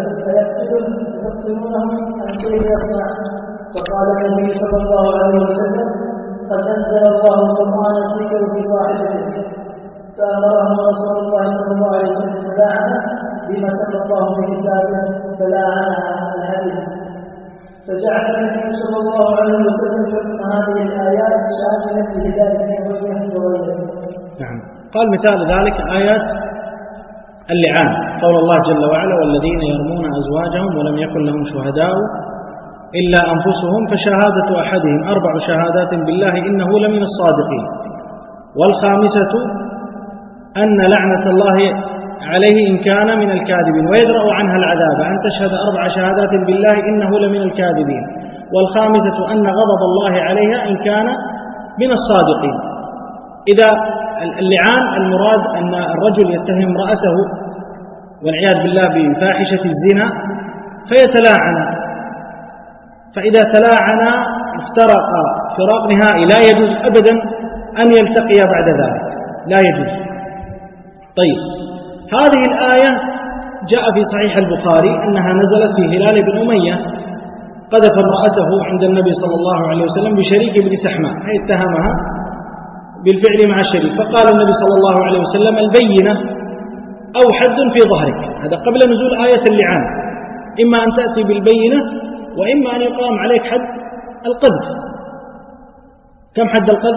فيقتلونه عن كيف يصنع؟ فقال النبي صلى الله عليه وسلم: قد أنزل الله القرآن فيك وفي صاحبتك، فأمرهم رسول الله صلى الله عليه وسلم فلاعنه بما سمى الله في كتابه فلاعنها الحديث. فجعل النبي صلى الله عليه وسلم حكم هذه الآيات شاملة لهداية وجهه وغيره. نعم. قال مثال ذلك آيات اللعان، قول الله جل وعلا: والذين يرمون أزواجهم ولم يكن لهم شهداء إلا أنفسهم فشهادة أحدهم 4 شهادات بالله إنه لمن الصادقين، والخامسة أن لعنة الله عليه إن كان من الكاذبين ويدرأ عنها العذاب أن تشهد 4 شهادات بالله إنه لمن الكاذبين، والخامسة أن غضب الله عليها إن كان من الصادقين. إذا اللعان المراد أن الرجل يتهم امرأته والعياذ بالله بفاحشة الزنا فيتلاعن، فإذا تلاعنا افترقا فراق نهائي لا يجوز أبدا أن يلتقيا بعد ذلك، لا يجوز. طيب، هذه الآية جاء في صحيح البخاري أنها نزلت في هلال بن أمية قذف امرأته عند النبي صلى الله عليه وسلم بشريك بن سحماء، أي اتهمها بالفعل مع الشريك، فقال النبي صلى الله عليه وسلم: البينة أو حد في ظهرك. هذا قبل نزول آية اللعان، إما أن تأتي بالبينة وإما أن يقام عليك حد القذف. كم حد القذف؟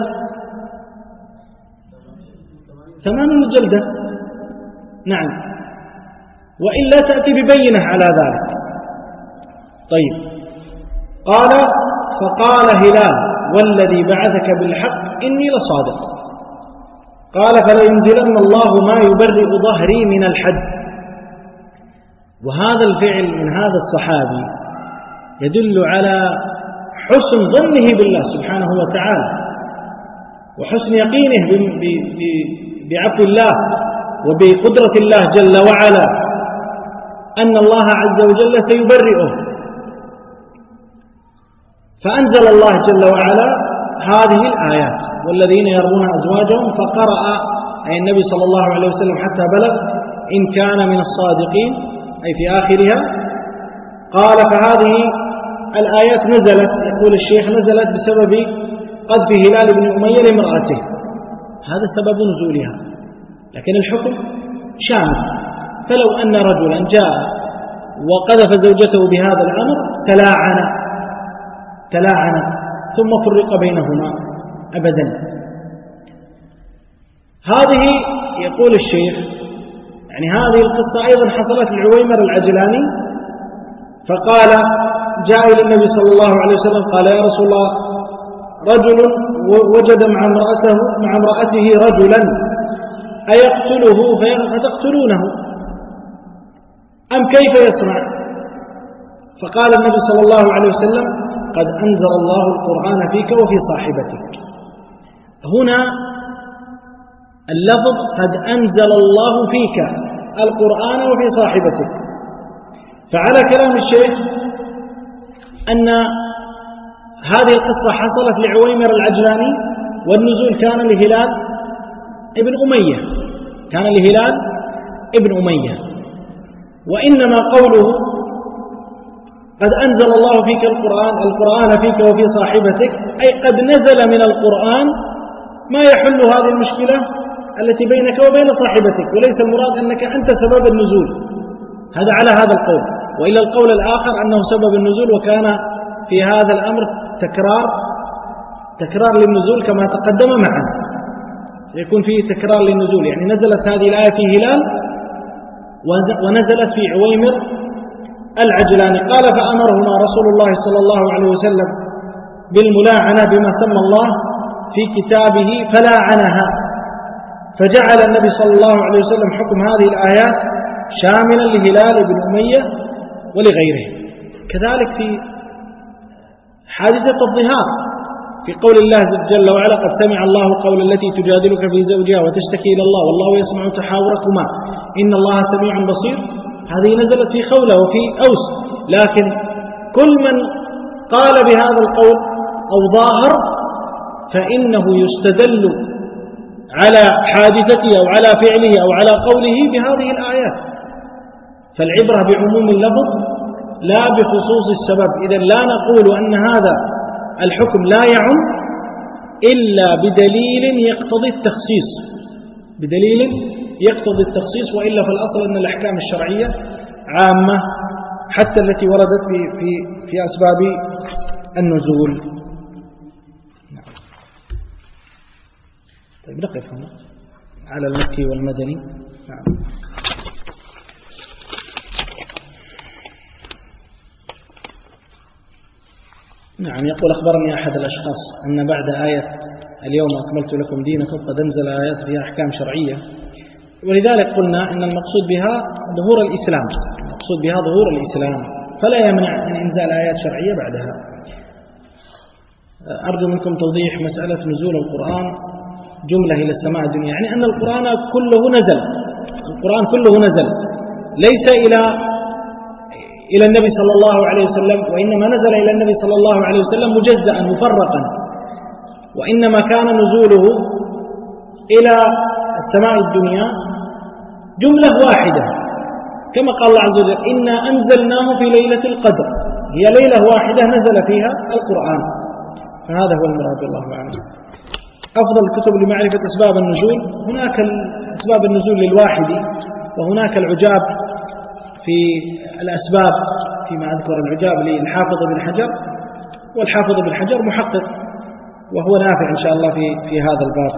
80 جلدة. نعم، وإلا تأتي ببينة على ذلك. طيب، قال: فقال هلال: والذي بعثك بالحق إني لصادق. قال: فلينزلن الله ما يبرئ ظهري من الحد. وهذا الفعل من هذا الصحابي يدل على حسن ظنه بالله سبحانه وتعالى، وحسن يقينه بعفو الله وبقدرة الله جل وعلا، أن الله عز وجل سيبرئه. فأنزل الله جل وعلا هذه الآيات: والذين يرمون أزواجهم، فقرأ أي النبي صلى الله عليه وسلم حتى بلغ إن كان من الصادقين، أي في آخرها. قال: فهذه الآيات نزلت، يقول الشيخ، نزلت بسبب قذف هلال بن أمية لامرأته، هذا سبب نزولها، لكن الحكم شامل. فلو أن رجلا جاء وقذف زوجته بهذا الأمر تلاعن ثم فرق بينهما أبدا. هذه يقول الشيخ يعني هذه القصة أيضا حصلت لعويمر العجلاني، فقال: جاء إلى النبي صلى الله عليه وسلم قال: يا رسول الله، رجل وجد مع امرأته رجلا أيقتله فتقتلونه أم كيف يصنع؟ فقال النبي صلى الله عليه وسلم: قد أنزل الله القرآن فيك وفي صاحبتك. هنا اللفظ قد أنزل الله فيك القرآن وفي صاحبتك. فعلى كلام الشيخ أن هذه القصة حصلت لعويمر العجلاني، والنزول كان لهلال ابن أمية، وإنما قوله قد أنزل الله فيك القرآن فيك وفي صاحبتك، أي قد نزل من القرآن ما يحل هذه المشكلة التي بينك وبين صاحبتك، وليس المراد أنك أنت سبب النزول. هذا على هذا القول. وإلى القول الآخر أنه سبب النزول، وكان في هذا الأمر تكرار للنزول كما تقدم معا، يكون فيه تكرار للنزول، يعني نزلت هذه الآية في هلال ونزلت في عويمر العجلاني. قال: فأمرهما رسول الله صلى الله عليه وسلم بالملاعنة بما سمى الله في كتابه فلاعنها، فجعل النبي صلى الله عليه وسلم حكم هذه الآيات شاملا لهلال بن أمية ولغيره. كذلك في حادثة الظهار، في قول الله جل وعلا: قد سمع الله قول التي تجادلك في زوجها وتشتكي إلى الله والله يسمع تحاوركما إن الله سميع بصير. هذه نزلت في خولة وفي أوس، لكن كل من قال بهذا القول أو ظاهر فإنه يستدل على حادثته أو على فعله أو على قوله بهذه الآيات. فالعبرة بعموم اللفظ لا بخصوص السبب. إذن لا نقول أن هذا الحكم لا يعم إلا بدليل يقتضي التخصيص، بدليل يقتضي التخصيص، وإلا في الأصل أن الأحكام الشرعية عامة حتى التي وردت في أسباب النزول. طيب نقف هنا على المكي والمدني. نعم. يقول أخبرني أحد الأشخاص أن بعد آية اليوم أكملت لكم دينكم قد أنزل آيات فيها أحكام شرعية، ولذلك قلنا إن المقصود بها ظهور الإسلام، المقصود بها ظهور الإسلام، فلا يمنع من إنزال آيات شرعية بعدها. أرجو منكم توضيح مسألة نزول القرآن جملة إلى السماء الدنيا، يعني أن القرآن كله نزل، القرآن كله نزل ليس إلى النبي صلى الله عليه وسلم، وإنما نزل إلى النبي صلى الله عليه وسلم مجزأ مفرقا، وإنما كان نزوله إلى السماء الدنيا جملة واحدة، كما قال الله عز وجل إنا أنزلناه في ليلة القدر، هي ليلة واحدة نزل فيها القرآن. فهذا هو المراد والله أعلم. أفضل الكتب لمعرفة أسباب النزول، هناك أسباب النزول للواحدي، وهناك العجاب في الأسباب فيما أذكر، العجاب للحافظ بن حجر، والحافظ بن حجر محقق وهو نافع إن شاء الله في هذا الباب.